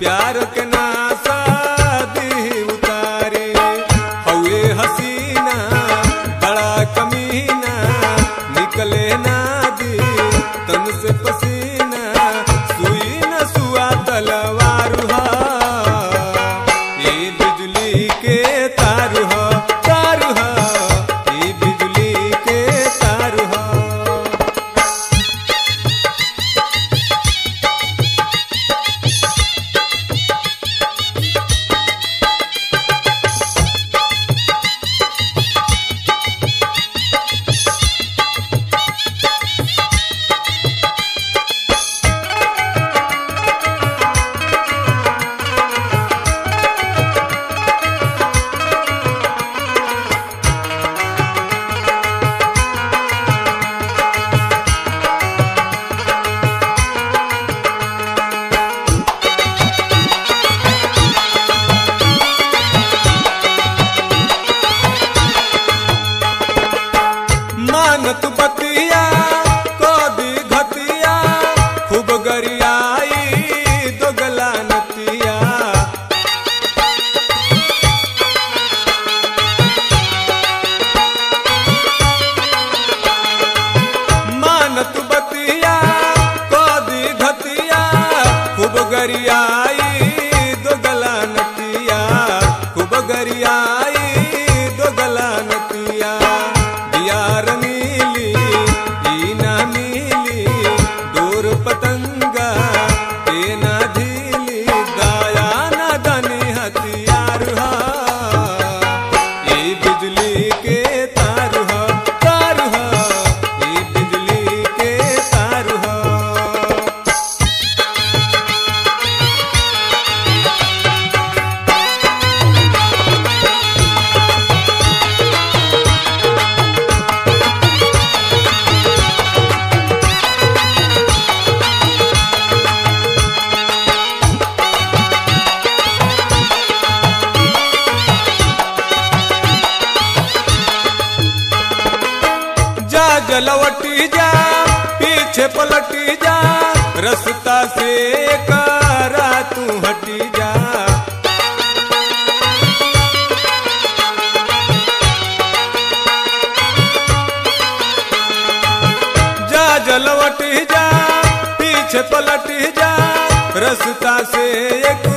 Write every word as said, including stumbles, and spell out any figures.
प्यार के नासा दी उतारे हवे हसीना बड़ा कमीना निकले ना दी तन से पसीना सुई न सुआ तलवार हा ये बिजली के तार हा तार हा ये बिजली के तार हा। मानत बतिया को दी घतिया खूब गरियाई दोगला नतिया मानत बतिया को दी घतिया खूब गरियाई दोगला नतिया खूब गरियाई दोगला नतिया यार नीली ई ना नीली दूर पतंगा ए ना ढीली दाया ना दनी हथियार हा ये बिजली के तार हा तार हा ये बिजली के तार हा। जा जलवटी जा पीछे पलटी जा रास्ता से करा तू हटी जा जा जलवटी जा पीछे पलटी जा रास्ता से एक